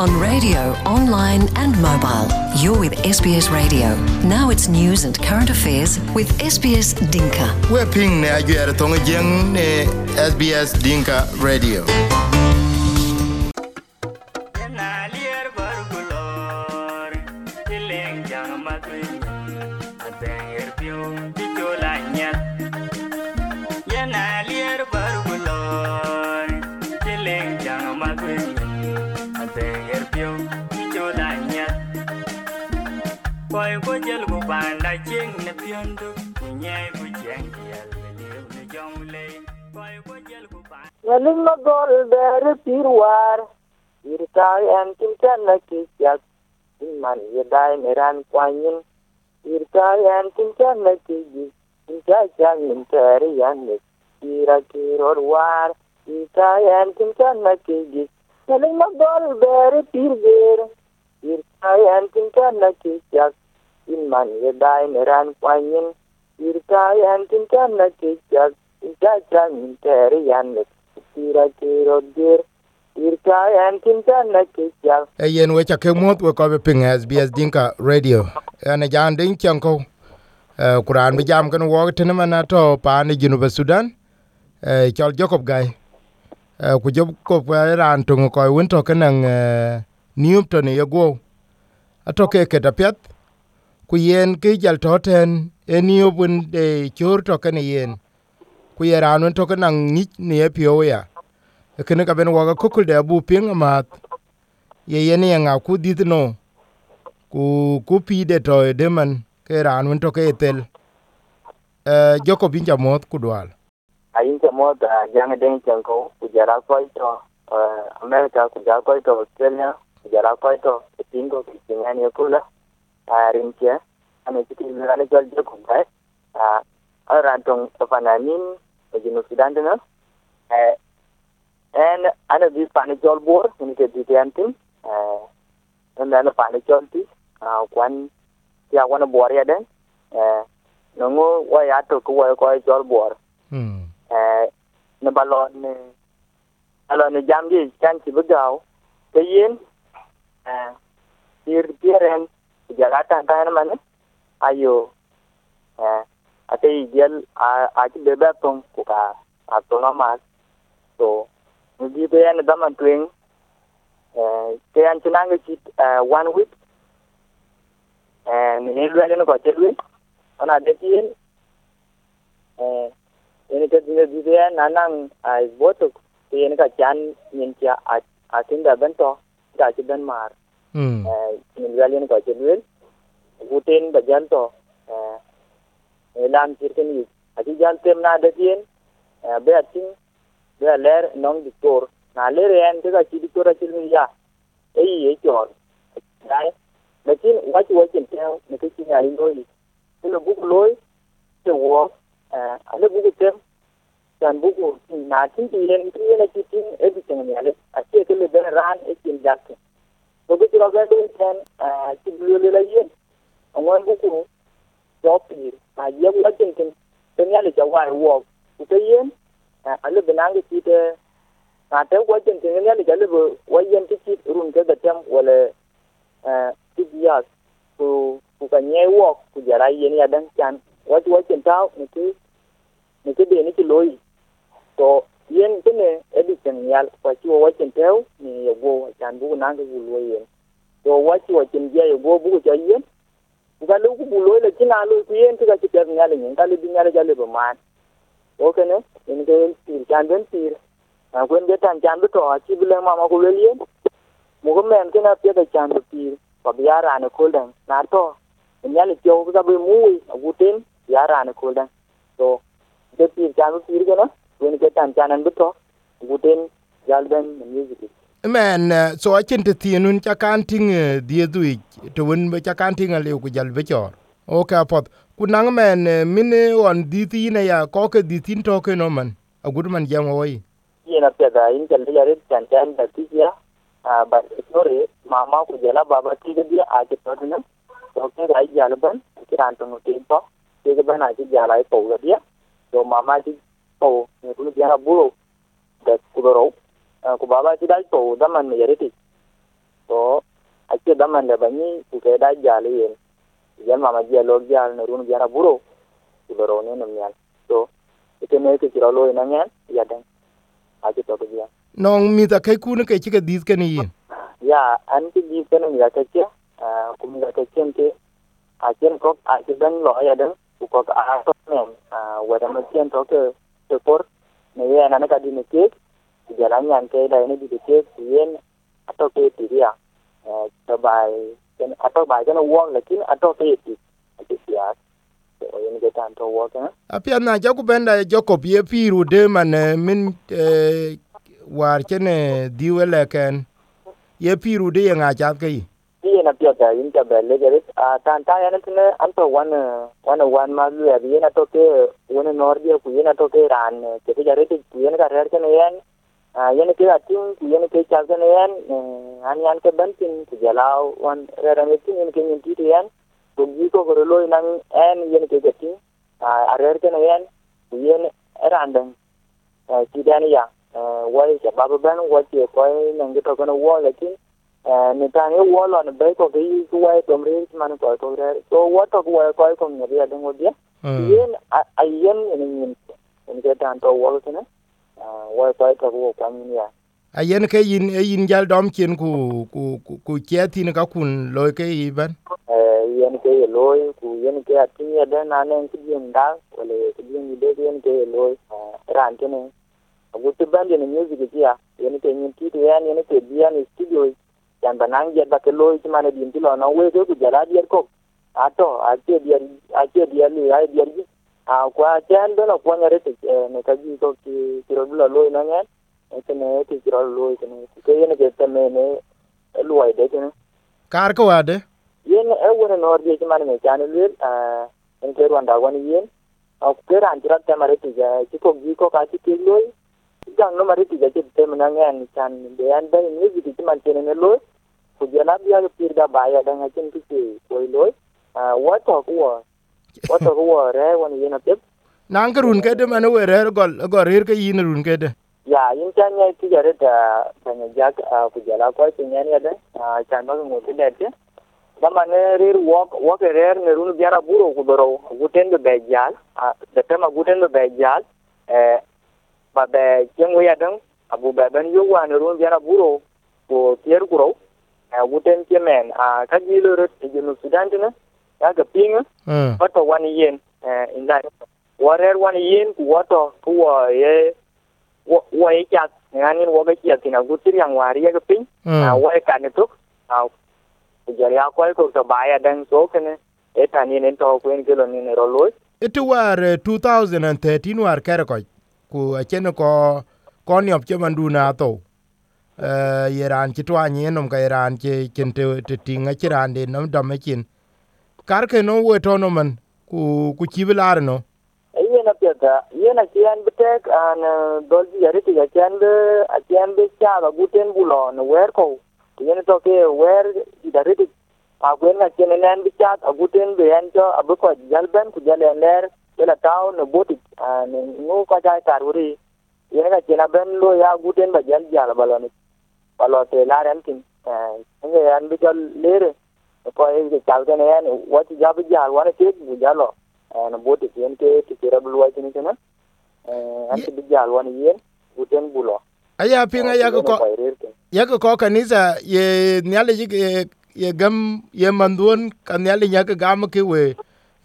on radio, online and mobile. You're with SBS Radio. Now it's news and current affairs with SBS Dinka. We're ping ne ajuer tonga jeng ne SBS Dinka Radio. Yaling magol bere pirwar irtai en timtan na kijak man yedai meran kwanyin irtai en timtan na kijak injajang interi yanik ira kiror war irtai en timtan na kijak yaling magol bere pirger irtai en timtan na kijak man yedai meran kwanyin irtai en timtan na kijak injajang interi yanik yen we cha kemot we ko be ping SBS Dinka Radio ana jan ding chanko Quran bi jam kan wo tene mana to pa ni Junuba Sudan chol Jacob gai ku job ko ran to ko won to kan Newton ye go atoke ke tapet ku yen ke jal to ten eniobun de chur to kan yen ku yeran to kan ngi ni e pio ya kene ka ben waga kokul de bu ping mat ye yene nga ku dit no ku pi de to de man ke ran to ke tel joko binja mot ku dwal ayin te mod jang den chanko ku jara ko to America ku jara ko to Australia ku jara ko to tingo ki ngani kula rinche ane tiki ngani jol joko bai ara tong fananin ejino sidandena and ana bi panachol bor ni ke diantin and ana panachol ti kwan ya wana bor ya den no wa ya to ko ko jol bor na balon jambi kan ti bugaw te yen diren jalata tan man ayo ate gel a ti beba tong ko ka autonomous so we be an daman twing ke an tunanga chit 1 week and ni lwele no ko chelwe ona de tin ene ke dine be nanang ai boto ene ka chan nyen cha a tinda bento da chi ben mar ni lwele no ko chelwe guten ba janto elam chirken yi ati jan tem na de tin be atin be ler nong diktor na ler en te ka chi diktor achil mi ya e chor dai lekin wat chen tel ne ke chi ngai loi te lo buk loi te wo ale buk tem dan buk na tin ti len ti na chi tin e bi chen ya le a che ke le ben ran e chin jak to ke lo ga ten chi lu le la yen ngon buk jopi a ye wa chen chen ten ya le ja wa wo ke yen ale benang ti te na te wa chen chen ya le ja le wa yen ti ti run ke da tem wala ti ya ku ka nye wo ku jara yen ya dan chan wa chen tao ni ke de ni ti loi to yen te ne edi chen ya wa chi wa chen tao ni yo go chan bu na ke bu loi yen to wa chen ya yo go bu ja yen ga lu ku bu loi le chin a lu ku yen ti ka ti ter ya le yen ka le bi ya le ja le ba man okay ne in ke tir chan ben tir kwen de tan chan to chi bile mama ko le yen mo ko men ke na pe de chan tir ko biara ne ko dan na to nya le jo ga be mu guten biara ne ko dan to de tir chan tir ke na kwen ke tan chan an to guten jalben music men so achen te tinun cha kan ting die du to won be cha kan ting ale ku jal be chor o ka pot kunang men mine on diti na ya ko ke ditin to ke no man agur man jam oi yena pe da in jal ya red chan da ti ya ba sorry mama ku jala baba ti dia a ke to na to ke ga jal ban ki ran to no ti to ke ga ban a ti jala ai to ga dia to mama ti to ne ku dia bu da ku ro ku baba ti dal to da man ya red to ake daman da bani ku kai da jali yen yan mama je lo jal na run jara buro ku baro ne nam yan so ite ne ke kira lo ina nyan ya dan ake to ko ya nong mi ta kai ku ne kai kika dis kan yin ya an ti dis kan ya ka ce ku mi ka ce ke a ken ko a ti dan lo ya dan ku ko a to ne wa da ma ken to ke por ne ya na ka di ne ke jalan yang ke da ne di ke yen atau ke ti dia bài atau bài cái nó quăng là chính atau cái gì ya yang kita anto waka apia na jaku benda Jacob ye piru de man min war kene diwele ken ye piru de nga chat kai ye na pia ta in ta bele gere tan ta ya ne anto wan ma lu ya ye na to ke wona nordia ku ye na to ke ran ke te jare te ye na ka rer ke ne yan ye ne ke atin ye ne ke cha ke ne yan an ke bantin ku jalau wan rer ne tin ye ke ni ti yan Bagi ko berlo nang en yen ke gati arer ke yen yen erandang tidani ya wai ke babu ban wace ko nang to kono wo lakin ne tani wo lo ne be ko ke wai tomre man ko to re so wo to ko ko ne ya dang odia yen ayen ne ke tan to wo ke ne wo ko ko kan ya ayen ke yin jal dom kin ku cheti ne ka kun loy ke iban yen ke loy ku yen ke atinya da nanen ki yen da wala ki yen de yen ke loy ran ke ne agu te bande ne music ya yen ke yin ti yen ke dia ne studio yan banang je ba ke loy ti mane din ti lo na we ke ku jara dia ko ato ake dia li ai dia ji kwa chen do na kwa nyare te ne ka ji ko ki ro lo loy na nyen ke ne ti ro loy ke yen ke te ne loy de ke ne kar ko ade yen wona nordi ci man me chanu lil en ke rwanda woni yen ak ke ran jira te mare ti ja ci ko gi ko ka ci ke loy jang no mare ti ja ci te man ngen chan de an da ni ji ci man tene ne loy ku jala biya ke pir da ba ya da nga cin ki ko loy wa to ko re woni yen te nang run ke de man we re gol rir ke yin run ke de ya yin chan ne ti ja re da kan ja ku jala ko ci nyen ya de chan ba mo ti de Zaman rir walk rer ne runu biara buro kudoro guten be bejal de tema guten be bejal ba be jengu ya dang abu be ben yu wa ne runu biara buro ko tier kuro guten kemen ka gilo ret jinu Sudan ne ya ga ping wato wani yen inda warer wani yen ku wato ku ye wa ye chat ngani wo ga chat tina gutir yang wari ya ga ping wa ka ne tuk jari akwai ko to baya dan so kene eta ni nen to kwen kilo ni ro loy it war 2013 war kere ko ku achene ko ni op chemandu na to yeran ci twani enom ka yeran ci kente te tinga ci rande nom domekin kar ke no we to no man ku cibilar no yena peta yena kian betek an dolji yari ti kian be cha ba guten bulo no wer ko yen to ke wer idare agwen na kene nan bichat aguten be yanto abuko jalben ku jalen ler ela town no boti ne no ka ja taruri yen ga kena ben lo ya guten ba jal baloni balote laren tin nge yan bi jal lere ko e ke chalgane yan wati jabu jal wana ke bu jalo no boti yen ke ti rablu wa tin kana anti bi jal wana yen guten bulo aya pinga ya ko kanisa ye nyale ye gam ye mandun kan nyale nyaka gam ke we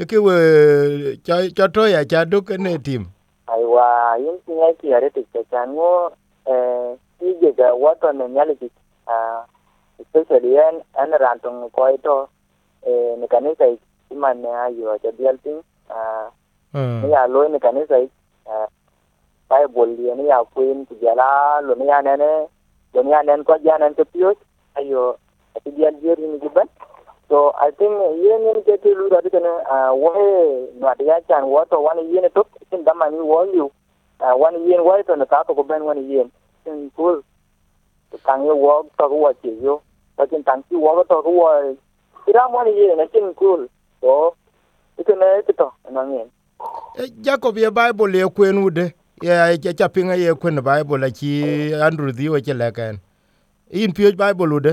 cho ya cha duk ne tim aiwa yin tinga ki are te chango ti je ga wato ne nyale ki especially an rantong ko ito ne kanisa iman ne ayo cha dialting ne ya lo ne kanisa Bible ni ya kuin kujala lo ni anen ko janan ke piot ayo ati dial jeri ni giban so I think yen ni ke tu lu da kana wo no dia chan wo to wan yen to tin da mani wo yu wan yen wo to na ka ko ben wan yen tin cool kang yo wo to wo chi yo ta tin tang chi wo to wo ira mo ni yen na tin cool so ikene to na ngen Jacob ye Bible ye kwenude ya cha pinga ye kwen Bible ki Andrew Dio che lekan in pure Bible ude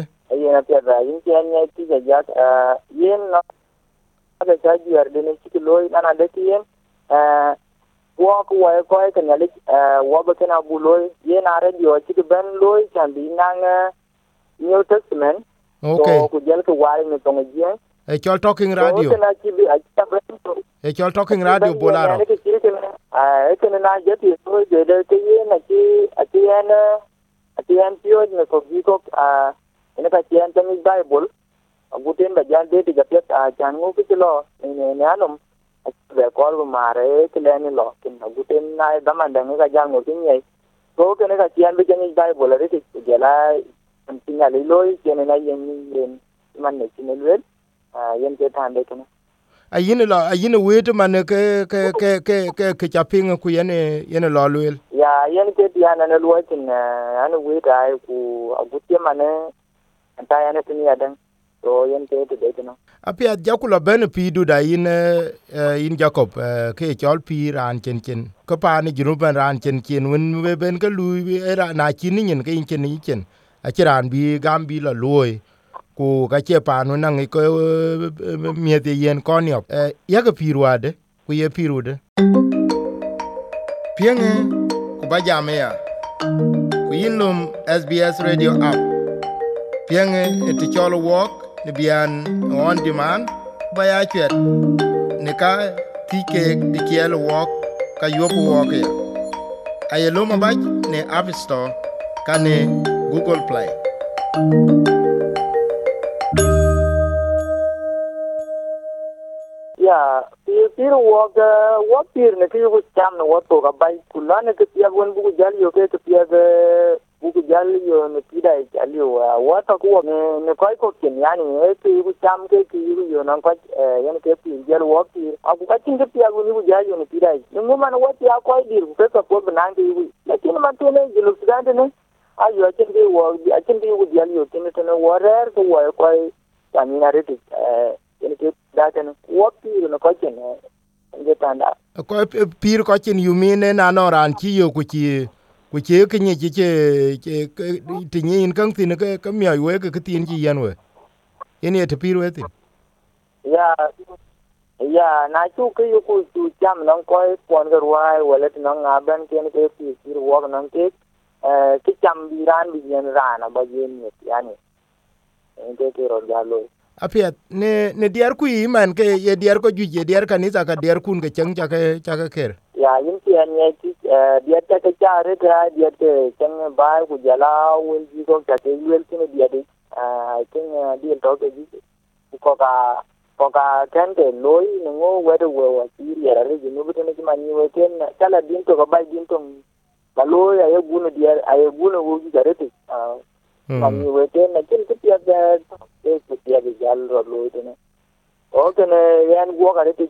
na pia da yin nya ti ja yen no ga ta ji ar de ne ti loy na de ti yen wa ko wa ko ka nyali wa ba kana bu loy yen are dio ti ben loy chan bi nang New Testament so ku jel ko wa ni to ngi e chol talking radio e chol talking radio bolaro ke na je ti so de ke yen na ti atian pio ne ko gi ko ene ka tian ta mi Bible guten ba jan de ti ga pet chan ngu ki lo ne anom be ko mare ke le ni lo kin guten na da man da ga jan ngu tin ye so ke ne ka tian be jan Bible re ti ge la tin ya le loi ke ne na yen man ne tin le yen ke tan de kana a yin wet man ke chaping ku yen lo lwel ya yen ke diana ne lo tin an wet ai ku agutie mane anta ya ne tin ya dan so yen ke de kana apia jakula ben pidu da yin Jacob ke chol pi ran chen ko pa ni junu ban ran chen wen we ben ka lu era na chin ni ke chen a chiran bi gambi la loy ku ka che pa no nang ko mie de yen konyop ya ga pirwade ku ye pirude pienge ku ba jamea ku yinlum SBS radio app pienge ti cholo walk ni bian on demand ba ya chet ni ka tike di kielo walk ka yopo walk ya ayelo mabaj ne App Store ka ne Google Play ya pir wa pir ne ki ku cham no wa to ga bai kulane ke pia gon bu jal yo ke pia bu jal yo ne pida jal yo wa ta ku ne kai ko ken yani e ki ku cham ke ki yo nan ka yan ke pin jal wa pir aku ka tin ke pia gon bu jal yo ne pida ni mo man wa ti ko dir ku ka ko banan ke wi lakin man to ne jilu sudan ne ayo tin ke wa tin ke bu jal yo tin ne wa rer ko wa ko tani na re yen ke datan wo pir no ko chen nge tanda ko pir ko chen yumine na no ran chi yo ku chi ke ni chi ti ni in kan tin ke mi ay we ke tin chi yan we yen ye te pir we tin ya na chu ke yu ku chu cham non ko pon ga ruai wala tin non aban ken ke pir wo non ke cham bi ran bi yen ran ba yen ni yani ke ro jalo apia ne diar ku man ke ye diar ko juje diar kanisa ka diar kun ke chang cha ka ker ya yin ti an ye ti diar ta ka cha re ta diar te chang ba ku jala wel ji ko ta te wel ti ne diar tin diar to ke ji ko ka kan te loi ngo we de we wa ti ya re ji no bu ne ma ni we ken kala din to ka ba din to ka loi ay bu ne diar ay bu ne wo ji re te mani we ken na ken ti ya da ke ti ya jal ro loi te ne o ke ne yan go ka re ti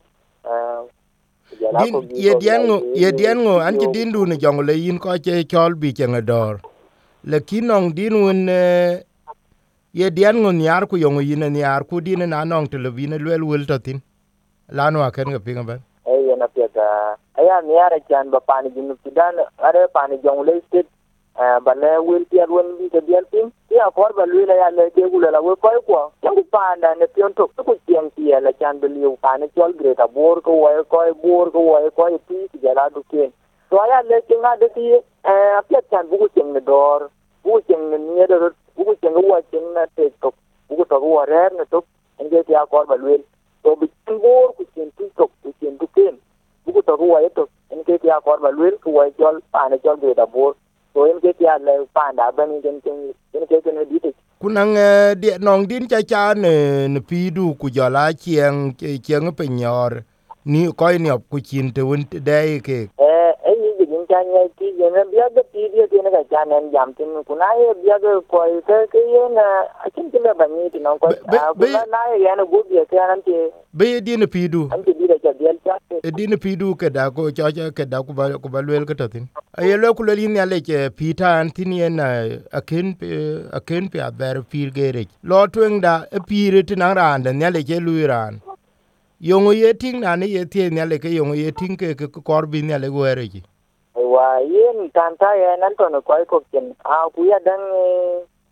ye dian anti dindu ni jongle yin ko che chol bi chengador lekin nong din won ye dian nyar ku yong yin nyar ku din na nong televine lwel wel tatin lanu aken ga pinga ban na peta aya nyar chan ba pani jinu sudan are pani jongle state ba le wel ti won bi ke dial pin ya ko ba lwela ya le ke gula la we ko yangu panda ne pion to ku tiang ti la chan be liu pani chol greta bor ko ko ti jala du ken so aya le ke nga de ti apia chan bu tiang ne dor bu tiang ne ne de bu tiang wa tiang na te to bu to wa rer ne to nge ti ko ba lwel so bi bor ku tiang ti to ku tiang du ken bu to wa to nge ti ko ba lwel ku wa chol pani chol greta bor so en ke ya le panda ban gen ke ne dite kunang de nong din cha ne pidu ku jala chieng pe nyor ni ko ni op ku chin te won de ke ni gin cha ne ti ne bia de ti de ne ga cha ne jam tin ku na ye bia de ko ke ye na akin tin ba ni ti non ko na ye ne gu bia ke an ti be di ne pidu an ti de cha bia cha di ne pidu ke da ko cha ke da ku ba lwel ke tatin ay lo ku le ni ale ke pita antin ye na akin pe aber pir gere lo twen da pire tin ran da ne ale ke luiran yongo ye ting na ne ye tie ne ale ke yongo ye ting ke kor bi ne ale were ji wa yen tanta ye nan to no ko ken a ku ya dan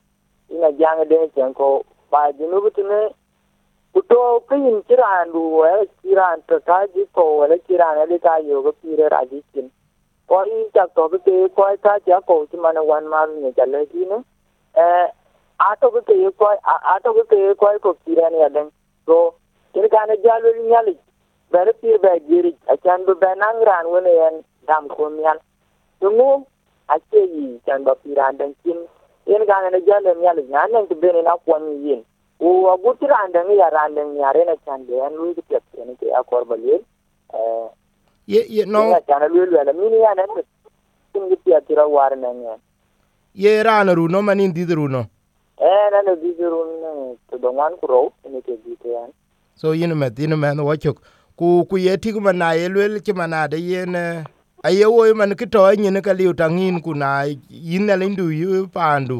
ina jang de chen ko ba jinu butune kuto kin kirandu wala kiran to taji ko wala kiran ali ka yoga pire rajikin ko in ta to be ko ta ja ko ti mana wan mal ne jale dine ato be ko kiran ya den so kin kana jalo nyali bare pir ba giri achan be banang ran wona yan dam ko nyal dungu ache yi chan ba piran den kin yin kana ne jalo nyali nan ke be na kwon yin o aguti randang ya randang yare na chande anu ki pet ne ke akor balil ye no chana lulu ala mini ya nan tin ki pet ra war na ne ye ranaru no manin didru no na no didru ne to dongan ku ro ne ke dite so yin me no wachok ku ye tigu mana ye lwel ki mana de yen aye wo man ki to yin ka liu tangin ku na yin na lindu yu pandu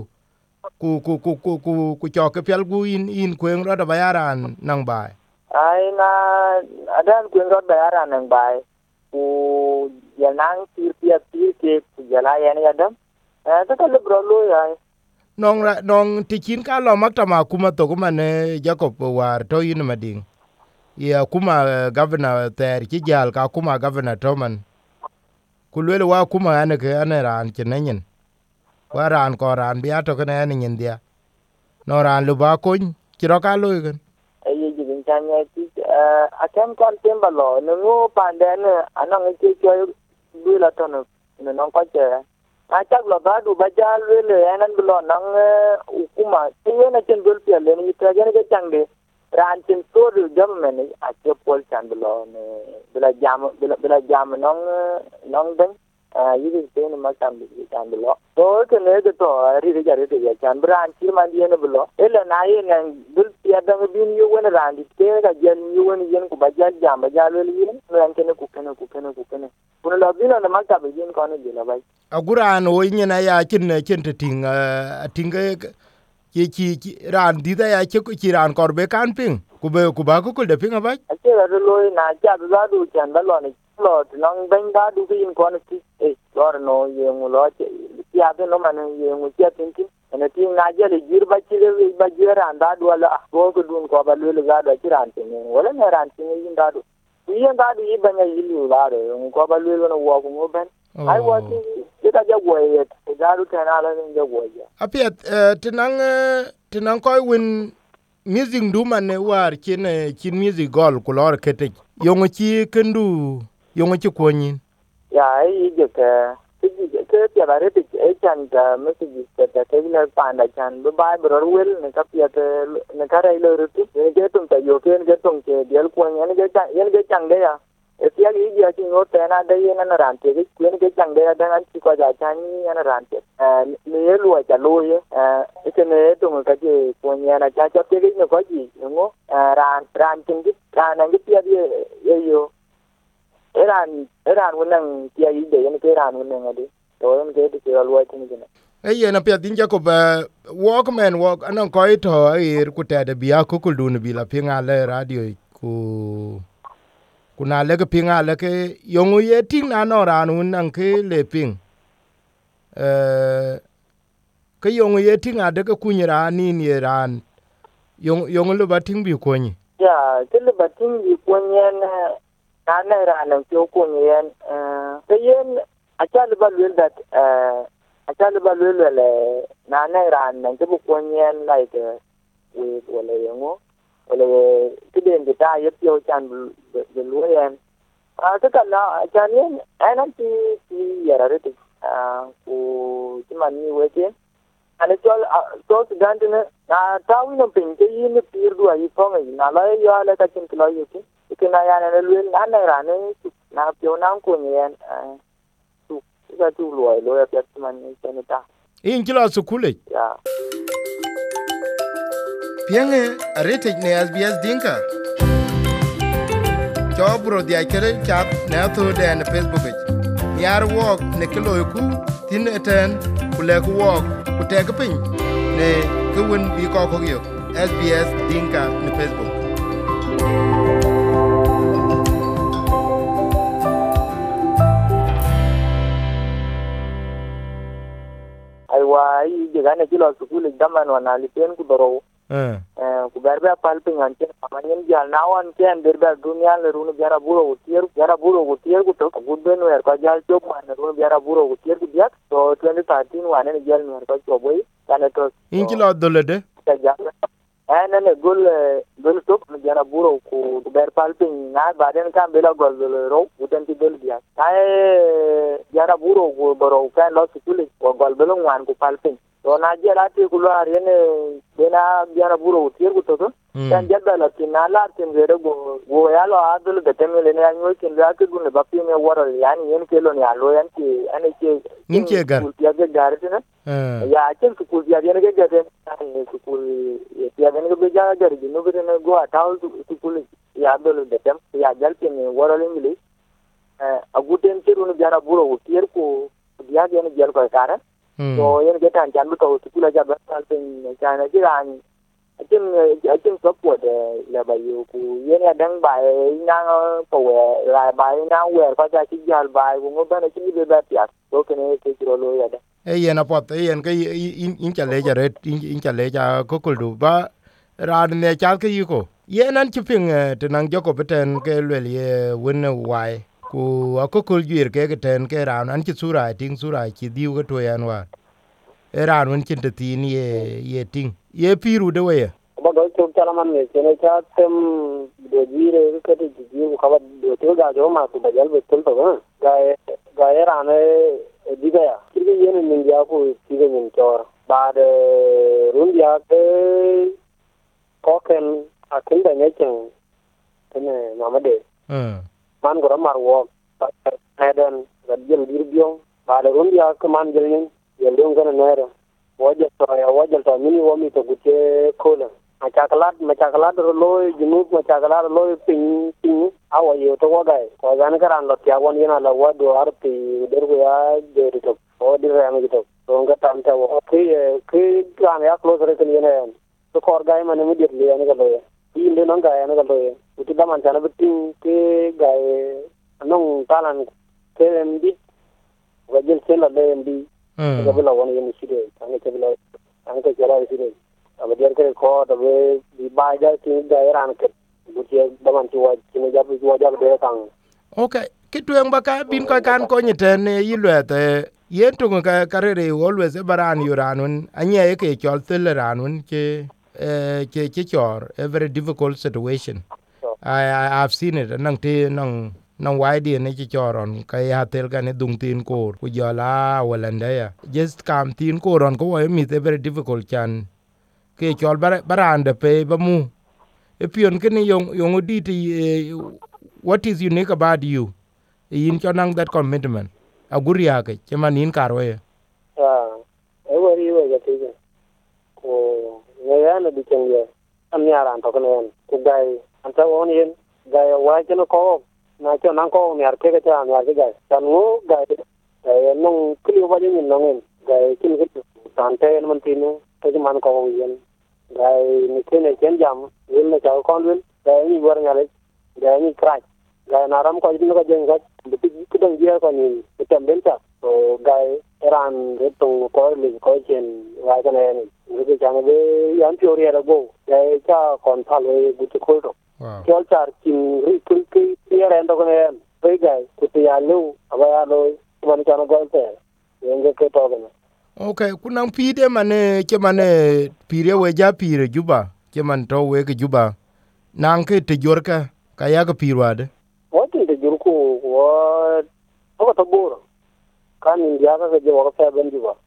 ku choke pial gu in kwen ro da bayaran nang bai ai na adan kwen ro bayaran nang bai ku ya nang tir ke ku ya la ya ne adam ta ka le bro lo ya nong tikin ka lo maktama kuma to kuma ne Jacob war to yin mading ya kuma governor ter ki jal ka kuma governor Toman kulwele wa kuma ane ke ane ran chenenyen waran ko ran biya to kana ane nyendia no ran lu ba kun kiro ka lu gan ye jigin chanya ti akem kon tembalo no panden anong ke ke bila to no ko che achak lo ba du ba jal le anan bilo nang ukuma tiye na chen dul pele ni tragen ke changde ran chen to du government a che pol chan bilo ne bila jam nong den yidi te ne ma chan bilo to ke ne to ri jare te chan bran chi man die ne bilo ele na ye nang dul pia da bin yu wen ran di te ga jen yu wen yen ku ba jam ba jalo li ne ran ke ne ku kene kun la bin na ma ta be yen ko ne de la bai aguran o nyina ya kin te tinga ki ran di da ya ki ran korbe kan ping ku ba ku de pinga ba ake ra lo na ja da du chan da lo ne lo nang ben da du kin ko ne ti lor no ye mu lo ya de no man ye mu ya tin ene ti na ja le jir ba ran da du ala ko dun ko ba le ga da ti ran tin wala ne ran tin yin da du yin da du yi ban yi lu la de ko ba le no wo ko ben ai wa ti ta ja wo ye da du ta na la ne ja wo ya apiet tinang koy win music du man ne war kin music gol ku lor kete yongo chi kendu yongo chi konyin ya ai je ke ya bare te chan da music ta te le pan da chan ba bro wel ne ka pia te ne ka rai lo ruti ne je tum ta yo ken ge tum ke dial konyen ge chang de ya tia gi ya chi no te na de na ran te ge chang de da an chi ko ja chan ni na ran te ne lu cha lu ye ke ne tum ka je konyen na cha te ge ne ko ji ngo ran chin gi ran ge pia ye yo eran wannan tia yi de ne ke ran wannan ade to en ke ti lo tin ne ye na pia din Jacob walk anan koy to ku te de biya ku dun bi la pinga le radio ku na le ke pinga le ke yongu ye ting na no ran un ke le ping ke yongu ye ting ade ke kunyira ni ran yongu le bating bi ko ni ya ke le bating bi ko ni na ran ko ko ni ke yen acha le ba le that acha le ba le na ran nan ke ko ni like we wala yongu wala cái đền người ta giúp vô chan về lúa em cái cái là chan ấy anh nói thì giờ ra đấy của cái mà như vậy chứ anh cho cái gan thế này tao nó bình cái gì nó pier đuôi gì không ấy na lại giờ lại cái chuyện cái gì cái này anh luyện anh này ra này na pion nam của người tu cái tu lúa cái mà như thế này ta in kilo sukule ya pienge aretek ne SBS Dinka chobro dia kere chat ne to den Facebook yar wok ne kilo ku tin eten kule ku wok ku tek pin ne kun bi ko yo SBS Dinka ne Facebook aiwa ai je gane kilo sukul daman wana lipen ku doro ku berbe palping anche amanyen jal nawan ken berbe dunia le runu biara buro utier ku to gudben wer ka jal chop man runu biara buro utier ku diak to 2013 wane ne jal wer ka choboi kana to in kilo dolede ne gol top biara buro ku ber palping na baden kan bela gol ro uden ti bel diak ay biara buro ku boro kan lo sukul ko gol belo wan ku palping to na jera ti ku lo arene bena biara buro utier ku to kan jadda la tinala tin gere go ya lo adul de temele ne anyo kin la ke gun ba pi me woro yani yen ke lo ne alo yan ki ane ke nin ke gar ya ge gar tin ya chen ku ya ne ge ge ne ku ya ne ge ja gar ji no be ne go ataw ku ya dol de tem ya jal tin woro le mili aguten ti runu biara buro utier ku ya ge ne jel ko kara to yen ge tan jan to ku la ja ba tin kana ji ran achim support la ba yu ku yen ya dang bai nang po la bai nang wer ko ja chi jal bai ku ngo bana chi be ba pya to kene ke ro lo ya da yen apot yen ke in chale jaret in chale ja kokuldu ba ran ne chal ke yiko yen an chiping tenang joko beten ke lwel ye won wai ku akokul jir ke ten ke ran an chi sura ting sura chi diu ke to yan wa ran won chin tin ye ting ye piru de we ba do chok chala man ne chene cha tem de jire ke de ji ku khabar do to ga jo ma ku bajal be tul to ga ran diga ya kirge yen min ya ku tige min tor ba de run ya ke koken akin da ne chen tene mamade man go mar wo eden ga jel dirbion ba de run ya ke man jelin yelon gana nere wajal to mini wo mi to gute kola machakalat loy junub machakalat loy ping awa yo to wagai ko gan karan lo ya won yana la wado arti dergo ya de to o dire am to to ngata ta wo ke gan ya close re kan yana to kor gai man mi dir le yana galo inde non gai yana galo uti da man tana bitin ke gai non talan ke mbi wajal sela le mbi ga bela won yana side kan ke bela an ke jara side abadir ke ko da be di ba ja ti da ran ke buti da man ti wa ti ne jabu wa jabu de kan okay kitwen baka bin ko kan ko nyiten yilwete yen to ka karere always baran yuranun anye ke chol tel ranun ke chor a very difficult situation. I've seen it nang te nang wide ne choron ka ya tel kan dung tin ko ku jola walanda ya just kam tin ko ron ko mi very difficult chan ke chol barande pe bamu e pion ken yong oditi what is unique about you in chonang that commitment aguria ke chaman in karwe e wori we ga tije ko ne ya na dikenge am yaran to kan ku gai anta won yen gai wa ken ko na cho nang ko mi ar ke ga ta mi ar ke gai tan wo gai nong kli wa yen nong gai kin ke tan te man tinu te man ko yen gai ni ken ken jam wen na cha kon wen gai ni war ngale gai ni krai gai na ram ko ni ko jeng ga bi ku dang dia ko ni tem den ta so gai ran re to ko li ko chen wa ga ne ni ke jang be yan pyo re ra go gai cha kon pha le bu ko to cho char kin ri ki ya ran to ko ne pe gai ku ti ya lu aba ya lo man cha no go te yen ke to ga okay kunang pide mane ke mane pire we ja pire juba ke man to we ke juba nang ke te jorka ka ya ga pirwade o te jorku wo to bur kan india ka je wo ka ben juba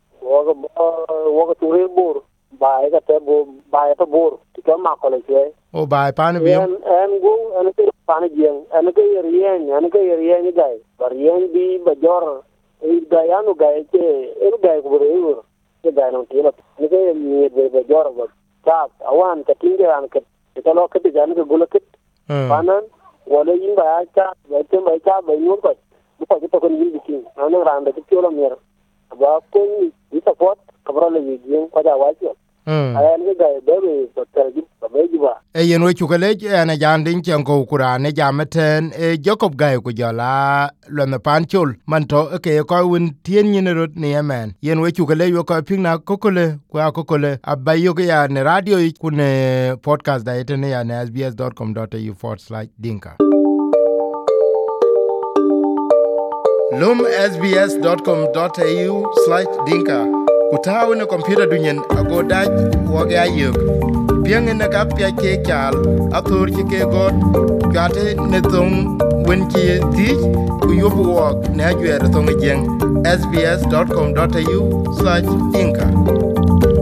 wo ka ture bur ba ga te bo ba to bur ti ka ma ko le ke o ba pan bi en go en ke pan jeng en ke yen ga bar yen bi ba jor gayanu gay ke gay ko buru ke gay no tino ni ke mi be jor ba ta awan ka tinge an ke ta lo ke jan ke gula ke panan wala yin ba cha ba te ba cha ba yu ko ko ke to ko ni bi an ran da ke lo mer ba ko ni ta pot ka bro le yin ko ja wa chi ay ni gay be be to ta ji ba Juba. Yen we chukale ana jandin chanko kurane jameten Jacob Guy ku jola lona panchol manto ke ko win tien nyine ni yemen yen we chukale yo ko pingna kokole kwa kokole abayo ke ya ne radio kune podcast da etene ya na sbs.com.au/dinka lum sbs.com.au/dinka utawo ne computer dunyen agodaj woga ayuk piang na ka pya ke kyal atur ki ke god gate ne tong wen ki ti ku yobu wok na jwer tong jeng sbs.com.au/dinka